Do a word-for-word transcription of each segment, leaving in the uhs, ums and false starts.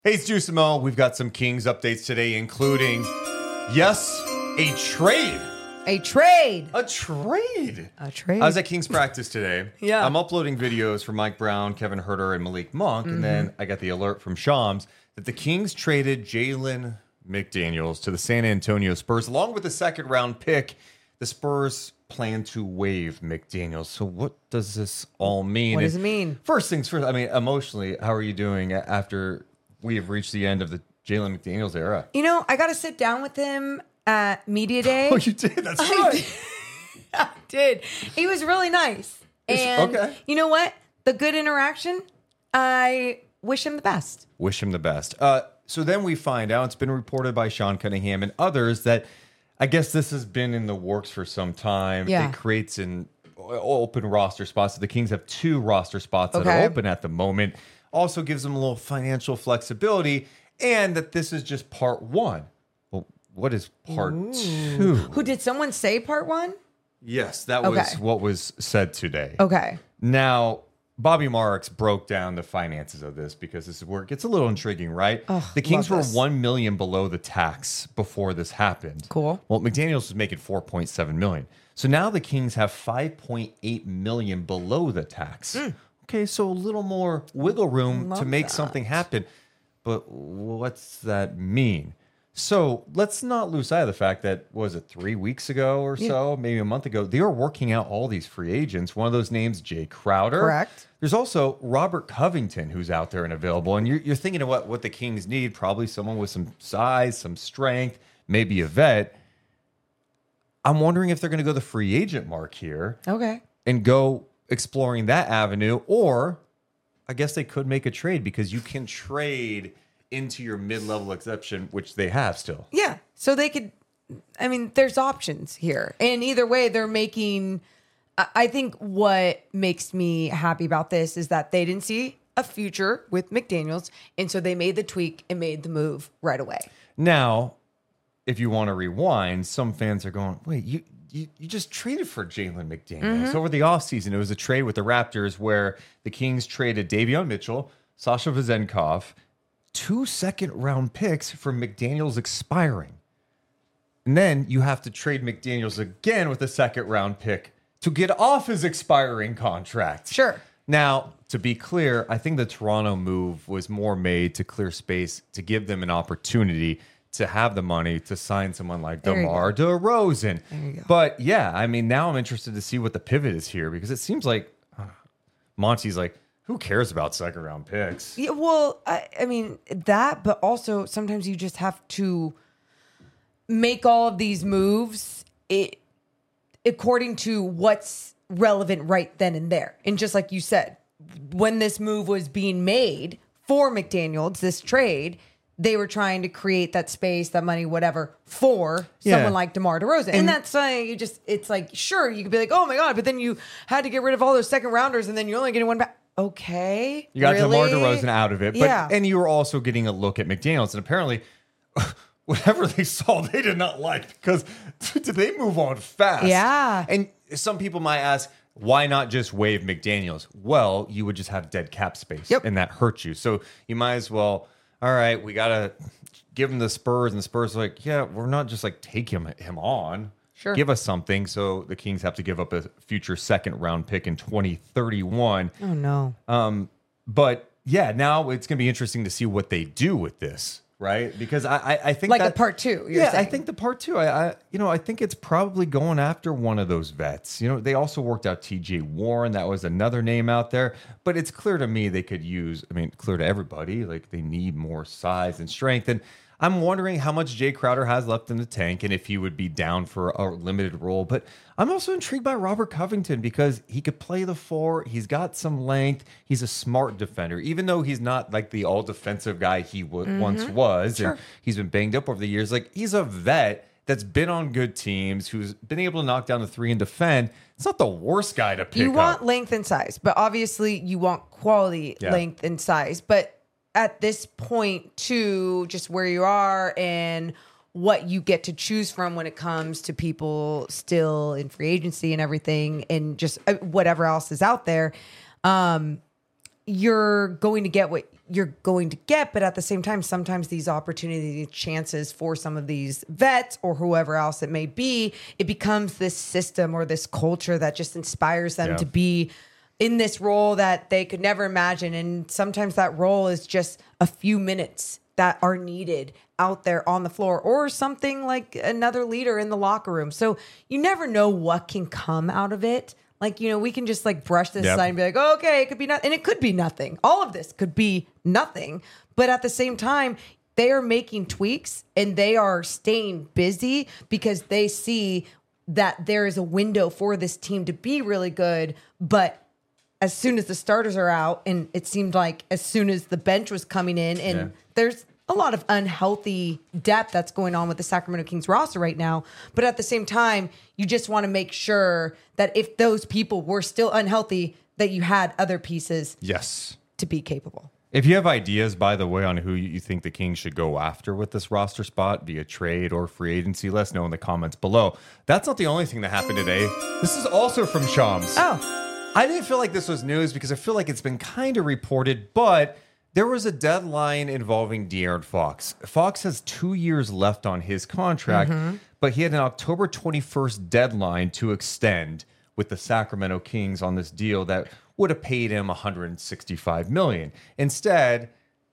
Hey, it's Juice and Mo. We've got some Kings updates today, including, yes, a trade. A trade. A trade. A trade. I was at Kings practice today. Yeah. I'm uploading videos for Mike Brown, Kevin Herter, and Malik Monk. Mm-hmm. And then I got the alert from Shams that the Kings traded Jalen McDaniels to the San Antonio Spurs, along with a second round pick. The Spurs plan to waive McDaniels. So what does this all mean? What does And it mean? First things first, I mean, emotionally, how are you doing after we have reached the end of the Jalen McDaniels era? You know, I got to sit down with him at Media Day. Oh, you did? That's I right. did. I did. He was really nice. And okay. You know what? The good interaction, I wish him the best. Wish him the best. Uh, so then we find out, it's been reported by Sean Cunningham and others that I guess this has been in the works for some time. Yeah. It creates an open roster spots. So the Kings have two roster spots that Okay. are open at the moment. Also gives them a little financial flexibility, and that this is just part one. Well, what is part Ooh. two? Who did someone say part one? Yes, that Okay. was what was said today. Okay. Now, Bobby Marks broke down the finances of this because this is where it gets a little intriguing, right? Oh, the Kings love were this. one million below the tax before this happened. Cool. Well, McDaniels was making four point seven million. So now the Kings have five point eight million below the tax. Mm. Okay, so a little more wiggle room Love to make that. something happen. But what's that mean? So let's not lose sight of the fact that, was it three weeks ago or so, maybe a month ago, they were working out all these free agents. One of those names, Jay Crowder. Correct. There's also Robert Covington, who's out there and available. And you're, you're thinking of what, what the Kings need, probably someone with some size, some strength, maybe a vet. I'm wondering if they're going to go the free agent mark here Okay. and go exploring that avenue, or I guess they could make a trade because you can trade into your mid-level exception, which they have still. Yeah. So they could, I mean, there's options here. And either way, they're making, I I think what makes me happy about this is that they didn't see a future with McDaniels. And so they made the tweak and made the move right away. Now, if you want to rewind, some fans are going, wait, you you, you just traded for Jalen McDaniels. Mm-hmm. Over the offseason, it was a trade with the Raptors where the Kings traded Davion Mitchell, Sasha Vezenkov, two second-round picks for McDaniels expiring. And then you have to trade McDaniels again with a second-round pick to get off his expiring contract. Sure. Now, to be clear, I think the Toronto move was more made to clear space to give them an opportunity to have the money to sign someone like There you DeMar DeRozan. There you go. But yeah, I mean, now I'm interested to see what the pivot is here because it seems like uh, Monty's like, who cares about second round picks? Yeah, well, I, I mean, that, but also sometimes you just have to make all of these moves it, according to what's relevant right then and there. And just like you said, when this move was being made for McDaniels, this trade, they were trying to create that space, that money, whatever, for Yeah. someone like DeMar DeRozan. And, And- that's uh, you just, it's like, sure, you could be like, oh my God, but then you had to get rid of all those second rounders and then you're only getting one back. Okay. You got really? DeMar DeRozan out of it. But, Yeah. And you were also getting a look at McDaniels. And apparently, whatever they saw, they did not like because did they move on fast? Yeah. And some people might ask, why not just waive McDaniels? Well, you would just have dead cap space. Yep. And that hurts you. So you might as well, all right, we got to give him the Spurs. And the Spurs are like, yeah, we're not just like take him, him on. Sure. Give us something. So the Kings have to give up a future second round pick in twenty thirty-one. Oh no. Um, but yeah, now it's going to be interesting to see what they do with this, right? Because I, I, I think Like that, a part two, you're yeah, I saying. think the part two. I, I, you know, I think it's probably going after one of those vets. You know, they also worked out T J Warren. That was another name out there. But it's clear to me they could use. I mean, clear to everybody. Like they need more size and strength. And I'm wondering how much Jay Crowder has left in the tank and if he would be down for a limited role. But I'm also intrigued by Robert Covington because he could play the four. He's got some length. He's a smart defender, even though he's not like the all defensive guy he w- Mm-hmm. once was. Sure. And he's been banged up over the years. Like he's a vet that's been on good teams, who's been able to knock down the three and defend. It's not the worst guy to pick You want up. length and size, but obviously you want quality Yeah. length and size. But at this point, too, just where you are and what you get to choose from when it comes to people still in free agency and everything, and just uh, whatever else is out there, um, you're going to get what you're going to get. But at the same time, sometimes these opportunities, chances for some of these vets or whoever else it may be, it becomes this system or this culture that just inspires them Yeah. to be in this role that they could never imagine. And sometimes that role is just a few minutes that are needed out there on the floor, or something like another leader in the locker room. So you never know what can come out of it. Like, you know, we can just like brush this Yep. aside and be like, oh, okay, it could be nothing. And it could be nothing. All of this could be nothing. But at the same time, they are making tweaks and they are staying busy because they see that there is a window for this team to be really good. But as soon as the starters are out, and it seemed like as soon as the bench was coming in, and Yeah. there's a lot of unhealthy depth that's going on with the Sacramento Kings roster right now. But at the same time, you just want to make sure that if those people were still unhealthy, that you had other pieces Yes. to be capable. If you have ideas, by the way, on who you think the Kings should go after with this roster spot via trade or free agency, let us know in the comments below. That's not the only thing that happened today. This is also from Shams. Oh, I didn't feel like this was news because I feel like it's been kind of reported, but there was a deadline involving De'Aaron Fox. Fox has two years left on his contract, but he had an October twenty-first deadline to extend with the Sacramento Kings on this deal that would have paid him one hundred sixty-five million dollars. Instead,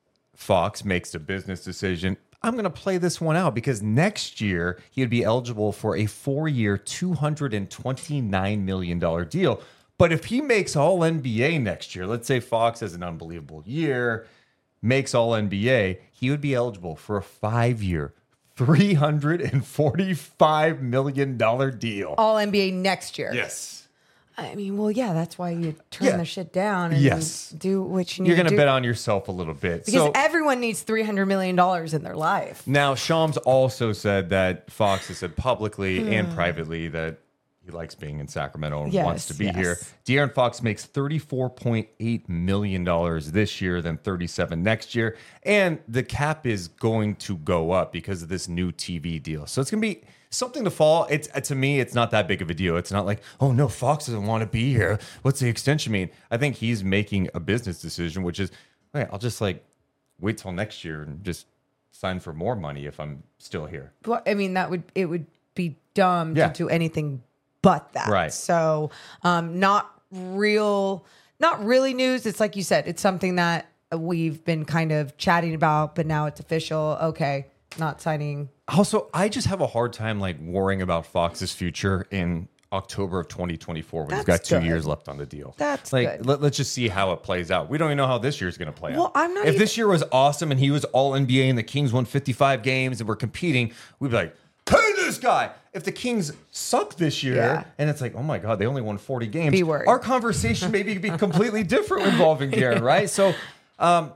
Fox makes a business decision. I'm going to play this one out because next year he would be eligible for a four-year, two hundred twenty-nine million dollars deal. But if he makes all N B A next year, let's say Fox has an unbelievable year, makes all N B A, he would be eligible for a five-year, three hundred forty-five million dollars deal. all N B A next year. Yes. I mean, well, yeah, that's why you turn Yeah. the shit down and Yes. do what you need You're going to to do. bet on yourself a little bit. Because so everyone needs three hundred million dollars in their life. now, Shams also said that Fox has said publicly Hmm. and privately that he likes being in Sacramento and Yes, wants to be yes. here. De'Aaron Fox makes thirty-four point eight million dollars this year, then thirty-seven next year. And the cap is going to go up because of this new T V deal. So it's going to be something to fall. It's uh, to me, it's not that big of a deal. It's not like, oh no, Fox doesn't want to be here. What's the extension mean? I think he's making a business decision, which is, okay, I'll just like wait till next year and just sign for more money if I'm still here. Well, I mean, that would it would be dumb Yeah. to do anything but that. Right. So, um, not real, not really news. It's like you said, it's something that we've been kind of chatting about, but now it's official. Okay, not signing. Also, I just have a hard time like worrying about Fox's future in October of twenty twenty-four when he's got That's two good. years left on the deal. That's like good. Let, let's just see how it plays out. We don't even know how this year's going to play Well, out. I'm not If even- this year was awesome and he was all N B A and the Kings won fifty-five games and we're competing, we'd be like, pay this guy. If the Kings suck this year Yeah. and it's like, oh my God, they only won forty games, Be worried. our conversation maybe could be completely different involving De'Aaron, right? So um,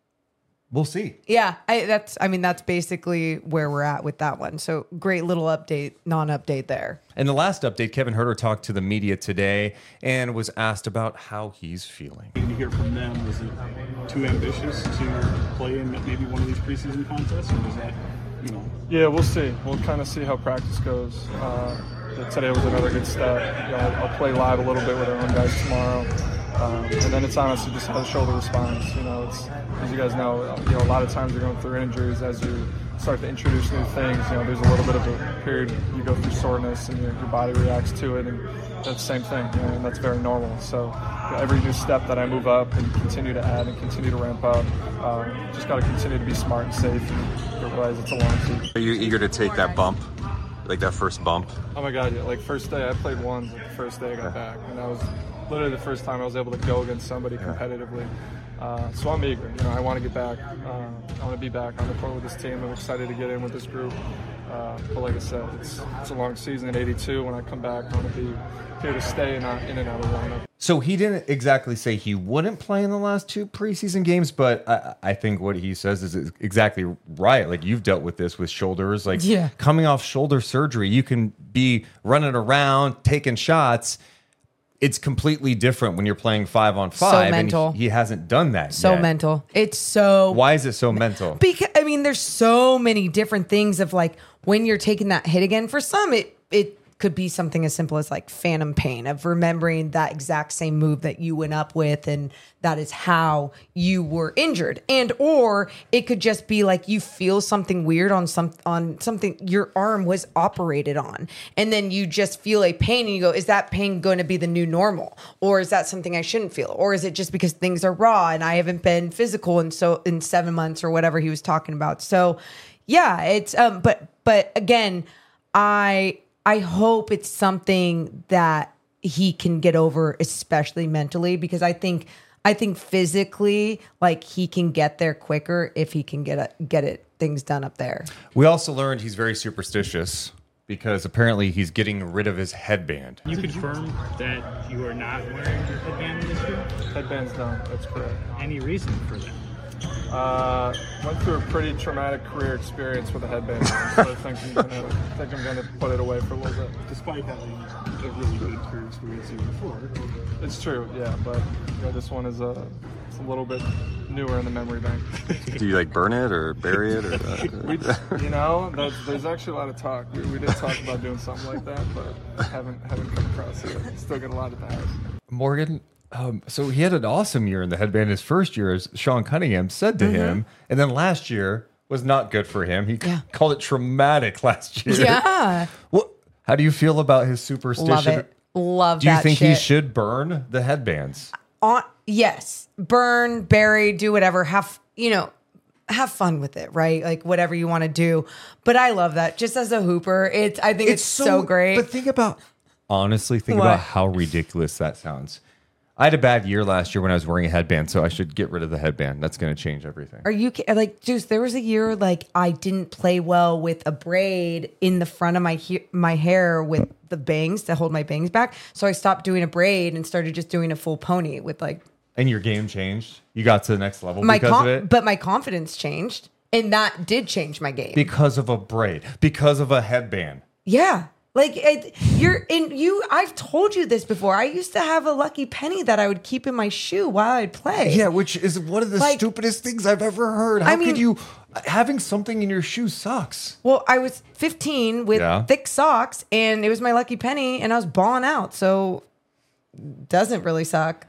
we'll see. Yeah, I, that's. I mean, that's basically where we're at with that one. So great little update, non-update there. In the last update, Kevin Huerter talked to the media today and was asked about how he's feeling. You hear from them, is it too ambitious to play in maybe one of these preseason contests, or is that, you know? Yeah, we'll see. We'll kind of see how practice goes. Uh, today was another good step. You know, I'll, I'll play live a little bit with our own guys tomorrow. Um, and then it's honestly just how the shoulder responds. You know, it's, as you guys know, you know, a lot of times you're going through injuries as you start to introduce new things. You know, there's a little bit of a period you go through soreness and your, your body reacts to it, and that's the same thing. You know, and that's very normal. So you know, every new step that I move up and continue to add and continue to ramp up, um, just got to continue to be smart and safe and realize it's a long season. Are you eager to take that bump? Like that first bump? Oh my God, yeah. Like first day, I played ones like the first day I got back. And that was literally the first time I was able to go against somebody competitively. Uh, so I'm eager. You know, I want to get back. Uh, I want to be back on the court with this team. I'm excited to get in with this group. Uh, but like I said, it's it's a long season at eighty-two. When I come back, I want to be here to stay and not in and out of the lineup. So he didn't exactly say he wouldn't play in the last two preseason games, but I, I think what he says is exactly right. Like you've dealt with this with shoulders, like Yeah. coming off shoulder surgery, you can be running around, taking shots. It's completely different when you're playing five on five. mental. And he, he hasn't done that So yet. mental. It's so. Why is it so mental? Because I mean, there's so many different things of like when you're taking that hit again. For some, it it could be something as simple as like phantom pain of remembering that exact same move that you went up with, and that is how you were injured. And or it could just be like you feel something weird on some on something your arm was operated on, and then you just feel a pain and you go, is that pain going to be the new normal, or is that something I shouldn't feel, or is it just because things are raw and I haven't been physical in so in seven months or whatever he was talking about. So yeah, it's um but but again, I I hope it's something that he can get over, especially mentally, because I think I think physically, like he can get there quicker if he can get a, get it things done up there. We also learned he's very superstitious because apparently he's getting rid of his headband. You confirm that you are not wearing your headband this year? Headband's done. That's correct. Any reason for that? Uh, went through a pretty traumatic career experience with a headband on, so I think I'm gonna think I'm gonna put it away for a little bit. Despite having a really good career experience here before. It's true, yeah, but yeah, this one is a it's a little bit newer in the memory bank. Do you like burn it or bury it? Or uh, We, you know, there's, there's actually a lot of talk. We, we did talk about doing something like that, but haven't haven't come across it. Still got a lot at the house. Morgan, um, so he had an awesome year in the headband his first year, as Sean Cunningham said to mm-hmm. him. And then last year was not good for him. He yeah. called it traumatic last year. Yeah. What? How do you feel about his superstition? Love it. Love that Do you think shit. he should burn the headbands? On, yes. Burn, bury, do whatever. Have, you know, have fun with it, right? Like whatever you want to do. But I love that. Just as a hooper, it's I think it's, it's so, so great. But think about, honestly, think what? about how ridiculous that sounds. I had a bad year last year when I was wearing a headband, so I should get rid of the headband. That's going to change everything. Are you like, Juice? There was a year like I didn't play well with a braid in the front of my he- my hair with the bangs to hold my bangs back. So I stopped doing a braid and started just doing a full pony with like. And your game changed. You got to the next level my because com- of it. But my confidence changed, and that did change my game because of a braid, because of a headband. Yeah. Like it, you're in you. I've told you this before. I used to have a lucky penny that I would keep in my shoe while I'd play. Yeah, which is one of the like, stupidest things I've ever heard. How I mean, could you having something in your shoe sucks? Well, I was fifteen with yeah. thick socks, and it was my lucky penny, and I was balling out. So, doesn't really suck.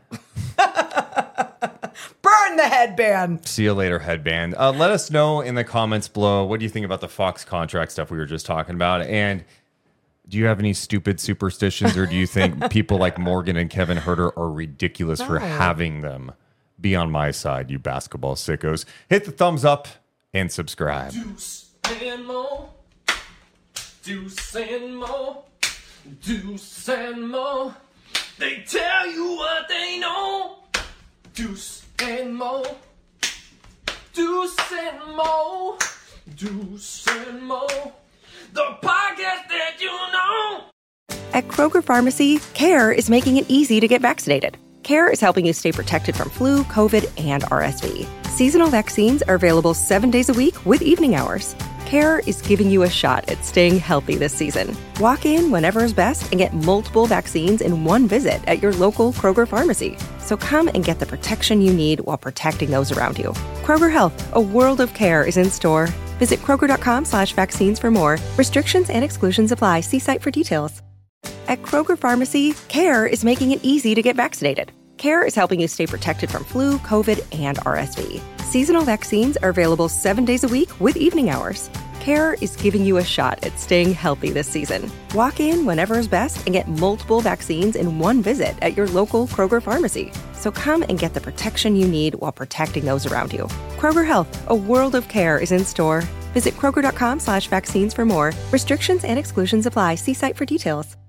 Burn the headband. See you later, headband. Uh, let us know in the comments below. What do you think about the Fox contract stuff we were just talking about? And do you have any stupid superstitions, or do you think people like Morgan and Kevin Herter are ridiculous no. for having them? Be on my side, you basketball sickos. Hit the thumbs up and subscribe. Deuce and more. Deuce and more. Deuce and more. They tell you what they know. Deuce and more. Deuce and more. Deuce and more. The podcast that you know. At Kroger Pharmacy, CARE is making it easy to get vaccinated. CARE is helping you stay protected from flu, COVID, and R S V. Seasonal vaccines are available seven days a week with evening hours. CARE is giving you a shot at staying healthy this season. Walk in whenever is best and get multiple vaccines in one visit at your local Kroger Pharmacy. So come and get the protection you need while protecting those around you. Kroger Health, a world of care is in store. Visit Kroger.com slash vaccines for more. Restrictions and exclusions apply. See site for details. At Kroger Pharmacy, CARE is making it easy to get vaccinated. CARE is helping you stay protected from flu, COVID, and R S V. Seasonal vaccines are available seven days a week with evening hours. CARE is giving you a shot at staying healthy this season. Walk in whenever is best and get multiple vaccines in one visit at your local Kroger Pharmacy. So come and get the protection you need while protecting those around you. Kroger Health, a world of care is in store. Visit Kroger.com slash vaccines for more. Restrictions and exclusions apply. See site for details.